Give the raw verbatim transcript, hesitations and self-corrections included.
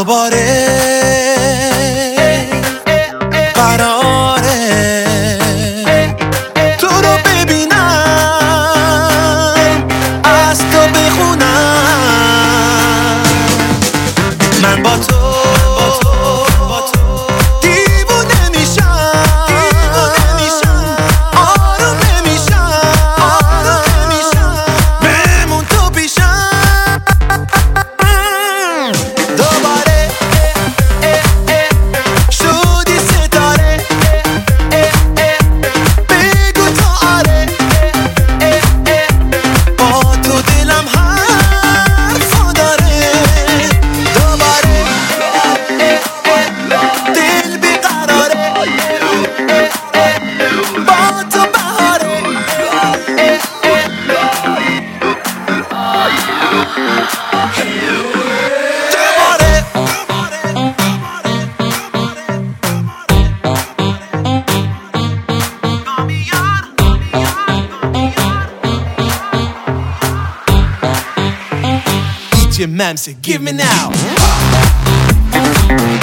دوباره قراره تو رو ببینم، از تو بخونم. من با تو دیوونه میشم، آروم نمیشم، بمون تو پیشم. دوباره شدی ستاره، بگو تو آره، با تو دلم حرفا داره. دوباره دل بیقراره، با تو بهاره. Eat your mams and give me now.